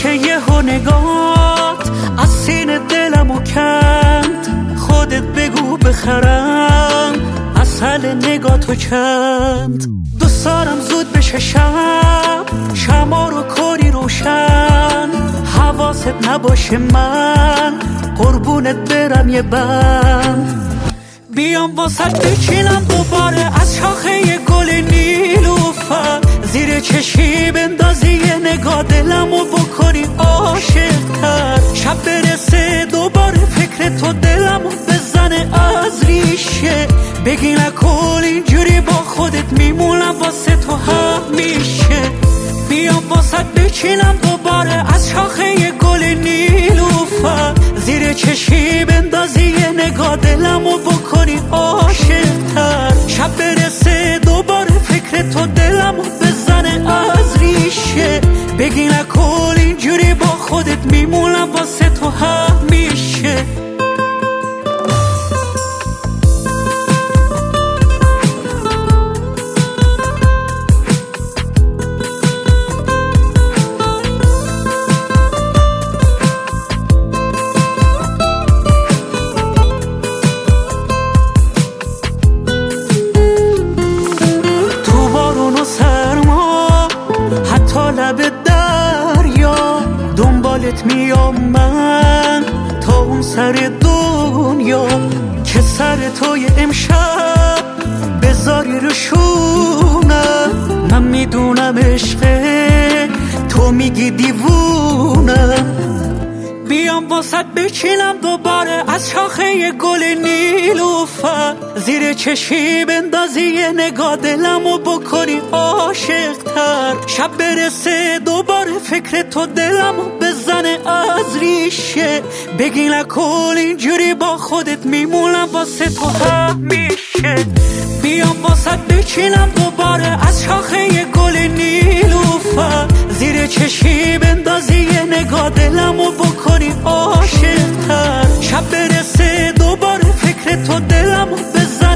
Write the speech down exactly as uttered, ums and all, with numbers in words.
که یه ها نگات از سینه دلمو کند. خودت بگو بخرم اصل نگاتو چند. دوست دارم زود بشه شب، شما رو کاری روشن. حواست نباشه من قربونت برم یه بند. بیام واسط بچینم دوباره از شاخه گل نیلوفر. زیر چشی بندازی یه نگاه دلمو بکنی عاشق‌تر. شب برسه دوباره فکر تو دلمو بزنه از ریشه. بگی نکن اینجوری با خودت میمونم واسه تو همیشه. بیام واسط بچینم دوباره از شاخه گل نیلوفر. زیر چشی بندازی یه نگاه دلمو بکنی عاشق‌تر. شب برسه دوباره فکر تو دلمو بزنه از ریشه. بگی نکن اینجوری با خودت میمونم واسه تو همیشه. دنبالت میام من تا اون سر دنیا. که سر توی امشب بذاری رو شونم. من میدونم عشقه تو میگی دیوونم. بیام واسط بچینم دوباره از شاخه گل نیلوفر. زیر چشی بندازی یه نگاه دلمو بکنی عاشق‌تر. شب برسه دوباره فکر تو دلمو بزنه از ریشه. بگی نکن اینجوری با خودت میمونم واسه تو همیشه. بیام واسط بچینم دوباره از شاخه گل نیلوفر. زیر چشی بندازی یه نگاه دلمو بکنی عاشق‌تر. شب برسه دوباره فکر تو دلمو بزنه